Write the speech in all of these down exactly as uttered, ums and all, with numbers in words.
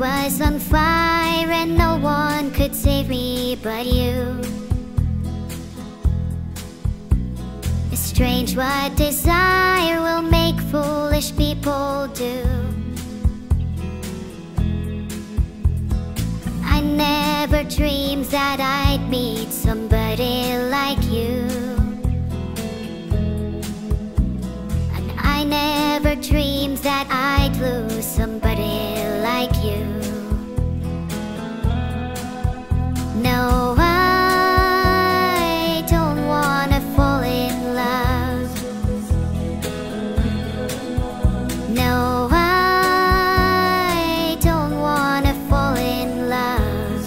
was on fire and no one could save me but you. It's strange what desire will make foolish people do. I never dreamed that I'd meet somebody like you. And I never dreamed that I'd lose somebody like you. No, I don't wanna fall in love. No, I don't wanna fall in love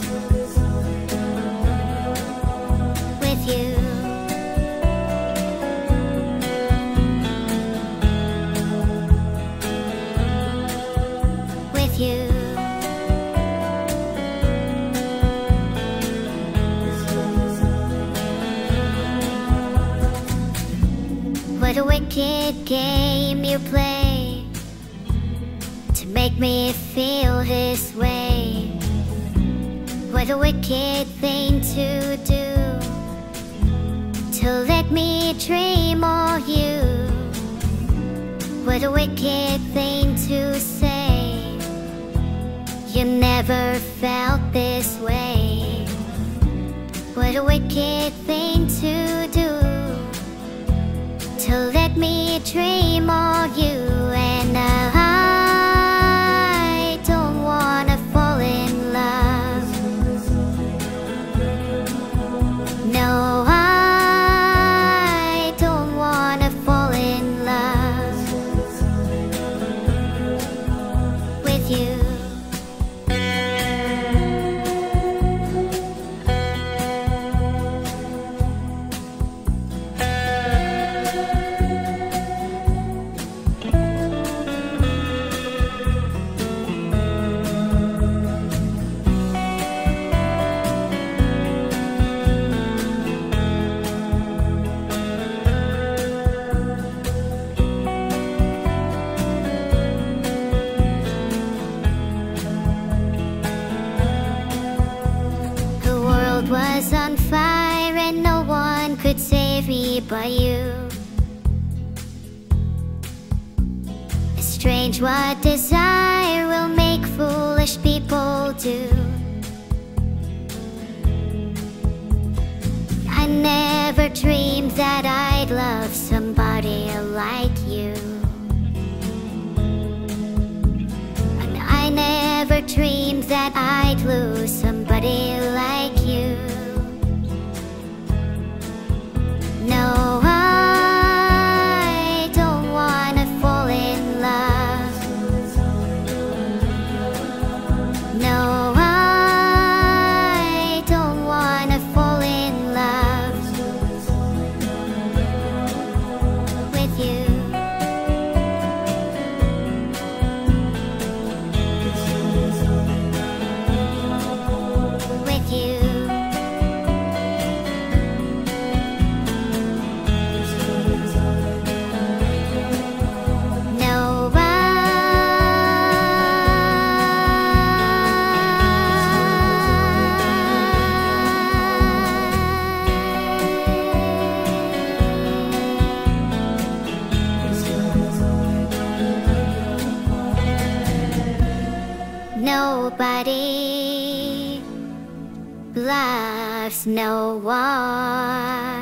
with you. With you. What a wicked game you play to make me feel this way. What a wicked thing to do, to let me dream of you. What a wicked thing to say, you never felt this way. What a wicked thing to do, to let me dream of you. And I don't wanna fall in love. No, I don't wanna fall in love with you. Was on fire and no one could save me but you. It's strange what desire will make foolish people do. I never dreamed that I'd love somebody like you. And I never dreamed that I'd lose somebody like you. No, I don't wanna fall in love. No, I don't wanna fall in love with you. With you. Nobody loves no one.